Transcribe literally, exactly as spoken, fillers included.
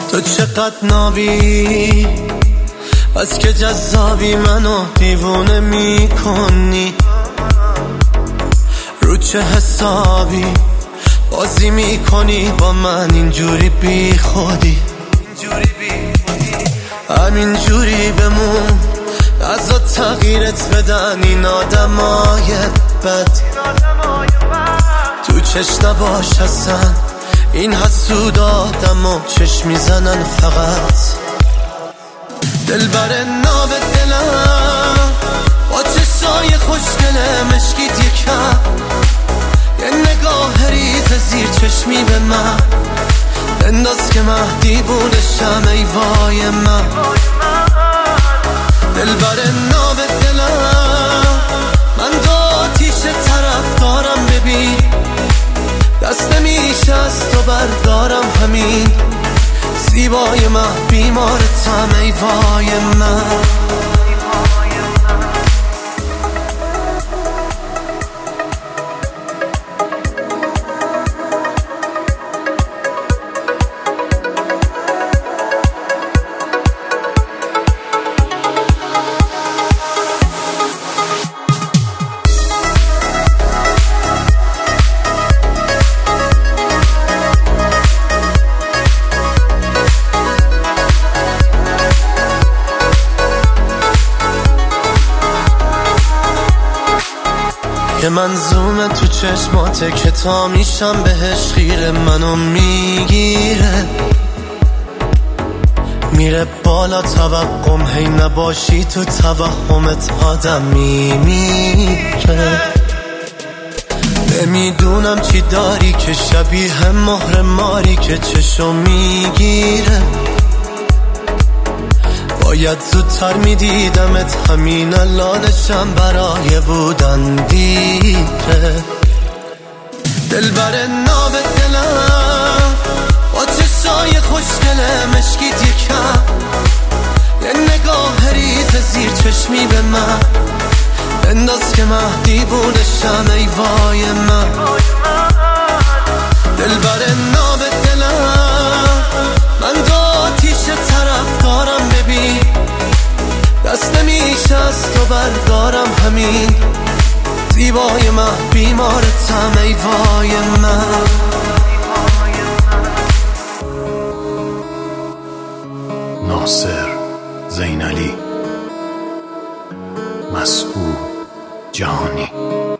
تو چقدر نابی، از که جذابی منو دیوونه میکنی. رو چه حسابی بازی میکنی با من اینجوری بی خودی؟ همینجوری بمون، ازا تغییرت بدن این آدمای بد. تو چش نباش اصلا، این حسود آدم و چش میزنن فقط. دل بر ناب دلم با چشای خوشگله مشکیت یکم، یه نگاه ریز زیر چشمی به من بنداز که من دیوونشم. ای وای من دل بر ناب دلم، من دو آتیش طرف دارم. ببین دست نمیشه از تو بردارم، همین زیبای من بیمارتم. ای وای من که منظومه تو چشماته که تا میشم بهش خیره. منو میگیره میره بالا توقم، هی نباشی تو توهمت آدم میمیره. نمیدونم چی داری که شبیه مهر ماری که چشم میگیره. باید زودتر میدیدمت، همین الانشم برای بودن دیره. دل بر ناب دلم با چشای خوشگله مشکیت یکم، یه نگاه ریز زیر چشمی به من بنداز که من دیوونشم. ای وای من دل بر ناب دلم، من دو آتیش طرف دارم. ببین دست نمیشه از تو بردارم، همین زیبای من بیمارتم. ای وای من ناصر زینالی، مسعود جهانی.